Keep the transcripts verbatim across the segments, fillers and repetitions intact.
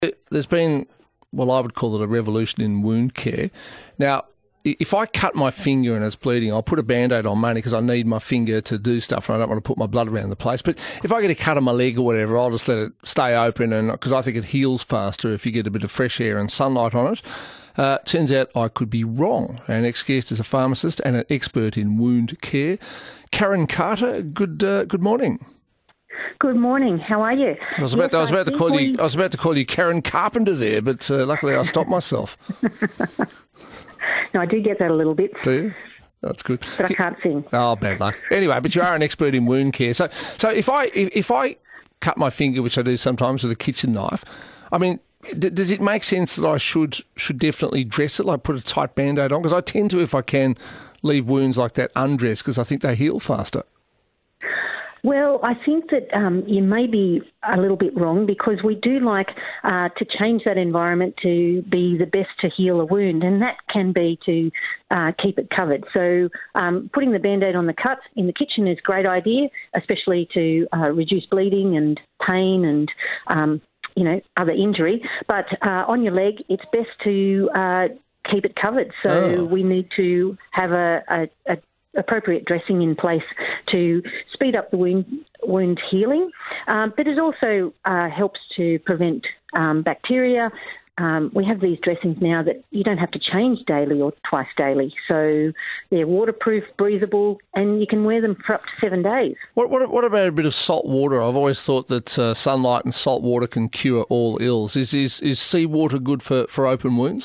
There's been, well, I would call it a revolution in wound care. Now, if I cut my finger and it's bleeding, I'll put a Band-Aid on mainly because I need my finger to do stuff and I don't want to put my blood around the place. But if I get a cut on my leg or whatever, I'll just let it stay open, and because I think it heals faster if you get a bit of fresh air and sunlight on it. Uh, turns out I could be wrong. Our next guest is a pharmacist and an expert in wound care. Karen Carter, good uh, good morning. Good morning. How are you? I was about, yes, I was about I to call we... you. I was about to call you Karen Carpenter there, but uh, luckily I stopped myself. No, I do get that a little bit. Do you? That's good. But I can't sing. Oh, bad luck. Anyway, but you are an expert in wound care. So, so if I if, if I cut my finger, which I do sometimes with a kitchen knife, I mean, d- does it make sense that I should should definitely dress it, like put a tight Band-Aid on? Because I tend to, if I can, leave wounds like that undressed because I think they heal faster. Well, I think that um, you may be a little bit wrong, because we do like uh, to change that environment to be the best to heal a wound, and that can be to uh, keep it covered. So um, putting the Band-Aid on the cut in the kitchen is a great idea, especially to uh, reduce bleeding and pain and um, you know, other injury. But uh, on your leg, it's best to uh, keep it covered. So oh. we need to have a, a, a appropriate dressing in place to speed up the wound, wound healing, um, but it also uh, helps to prevent um, bacteria. Um, we have these dressings now that you don't have to change daily or twice daily, so they're waterproof, breathable, and you can wear them for up to seven days. What, what, what about a bit of salt water? I've always thought that uh, sunlight and salt water can cure all ills. Is is, is seawater good for, for open wounds?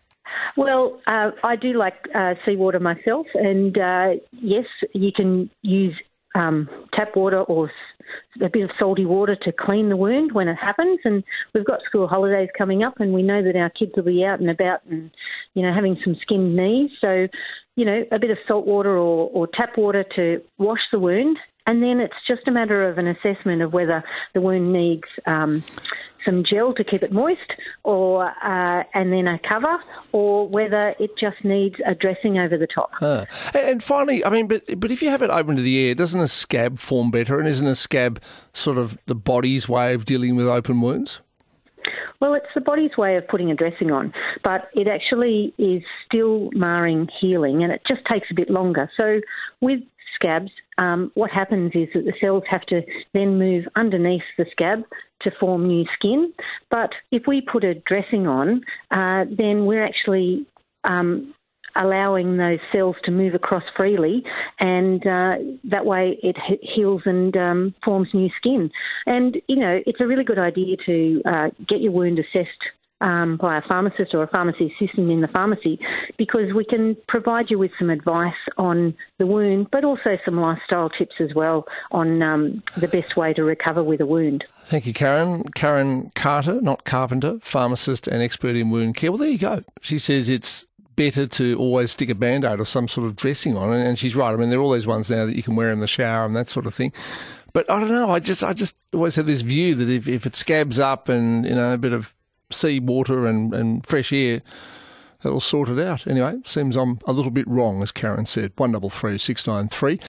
Well, uh, I do like uh, seawater myself, and uh, yes, you can use um, tap water or a bit of salty water to clean the wound when it happens. And we've got school holidays coming up, and we know that our kids will be out and about and, you know, having some skinned knees. So, you know, a bit of salt water or, or tap water to wash the wound, and then it's just a matter of an assessment of whether the wound needs um, some gel to keep it moist, or uh, and then a cover, or whether it just needs a dressing over the top. Ah. And finally, I mean, but but if you have it open to the air, doesn't a scab form better? And isn't a scab sort of the body's way of dealing with open wounds? Well, it's the body's way of putting a dressing on, but it actually is still marring healing, and it just takes a bit longer. So with scabs, um, what happens is that the cells have to then move underneath the scab to form new skin. But if we put a dressing on, uh, then we're actually um, allowing those cells to move across freely, and uh, that way it he- heals and um, forms new skin. And, you know, it's a really good idea to uh, get your wound assessed Um, by a pharmacist or a pharmacy assistant in the pharmacy, because we can provide you with some advice on the wound, but also some lifestyle tips as well on um, the best way to recover with a wound. Thank you, Karen. Karen Carter, not Carpenter, pharmacist and expert in wound care. Well, there you go. She says it's better to always stick a Band-Aid or some sort of dressing on, and she's right. I mean, there are all those ones now that you can wear in the shower and that sort of thing. But I don't know. I just, I just always have this view that if, if it scabs up and, you know, a bit of sea water and, and fresh air, that'll sort it out. Anyway, seems I'm a little bit wrong, as Karen said. one double three six nine three.